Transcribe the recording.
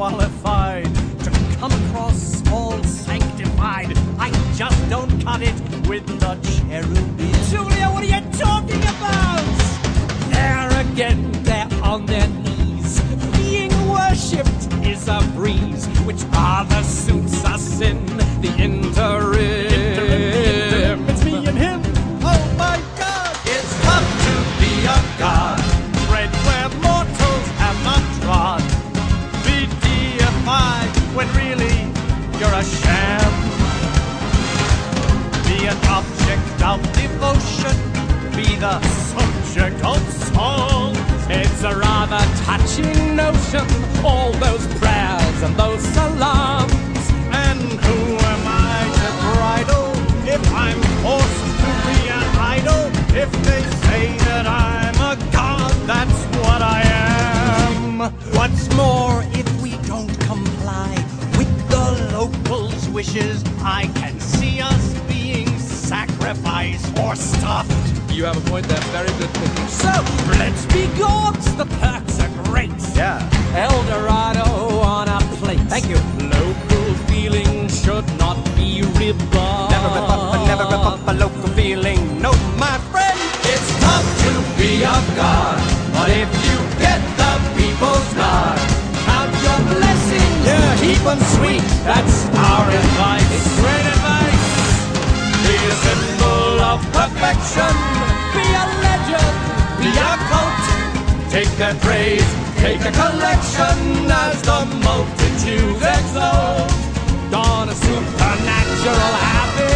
qualified to come across all sanctified. I just don't cut it with the cherubim. Julia, what are you talking about? There again, they're on their knees. Being worshipped is a breeze, which rather suits us in the interim. It's me and him. Oh my God! It's tough to be a god. Tread where mortals have not trod. Be deified when really you're a sham. Be an object of devotion. Be the subject of song. It's a rather touching notion, all those prayers and those salams. And who am I to bridle if I'm forced to be an idol? If they say that I'm a god, that's what I am. What's more, if we don't comply with the locals' wishes, I can see us being sacrificed or stuffed. You have a point there. Very good thinking. So, let's be gods, the perks are great. Yeah. El Dorado on a plate. Thank you. Local feeling should not be ripped off. Never rip up a local feeling. No, my friend. It's tough to be a god, but if you get the people's nod, count your blessings, Yeah. keep them sweet. That's our advice. It's great advice. Be a symbol of perfection. Be a legend. Be a cult. Take their praise. Take a collection as the multitudes exult. Dawn a supernatural habit.